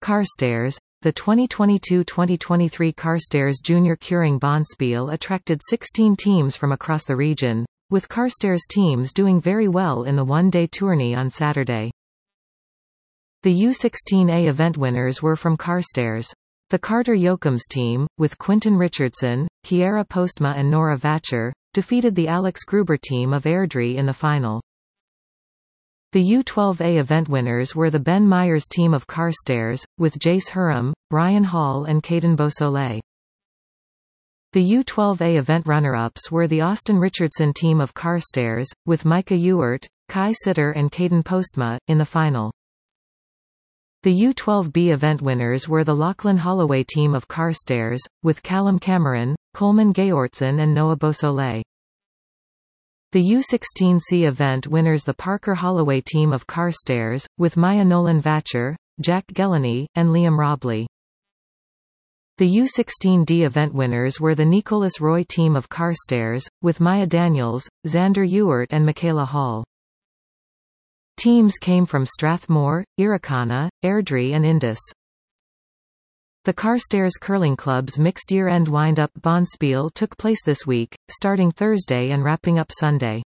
Carstairs. The 2022-2023 Carstairs Junior Curing Bonspiel attracted 16 teams from across the region, with Carstairs teams doing very well in the one-day tourney on Saturday. The U16A event winners were from Carstairs. The Carter Yoakams team, with Quinton Richardson, Kiera Postma and Nora Vacher, defeated the Alex Gruber team of Airdrie in the final. The U12A event winners were the Ben Myers team of Carstairs, with Jace Hurham, Brian Hall and Caden Beausoleil. The U12A event runner-ups were the Austin Richardson team of Carstairs, with Micah Ewart, Kai Sitter and Caden Postma, in the final. The U12B event winners were the Lachlan Holloway team of Carstairs, with Callum Cameron, Coleman Gayortson and Noah Beausoleil. The U16C event winners the Parker Holloway team of Carstairs, with Maya Nolan Vacher, Jack Gelany, and Liam Robley. The U16D event winners were the Nicholas Roy team of Carstairs, with Maya Daniels, Xander Ewart and Michaela Hall. Teams came from Strathmore, Irricana, Airdrie and Indus. The Carstairs Curling Club's mixed year-end wind-up Bonspiel took place this week, starting Thursday and wrapping up Sunday.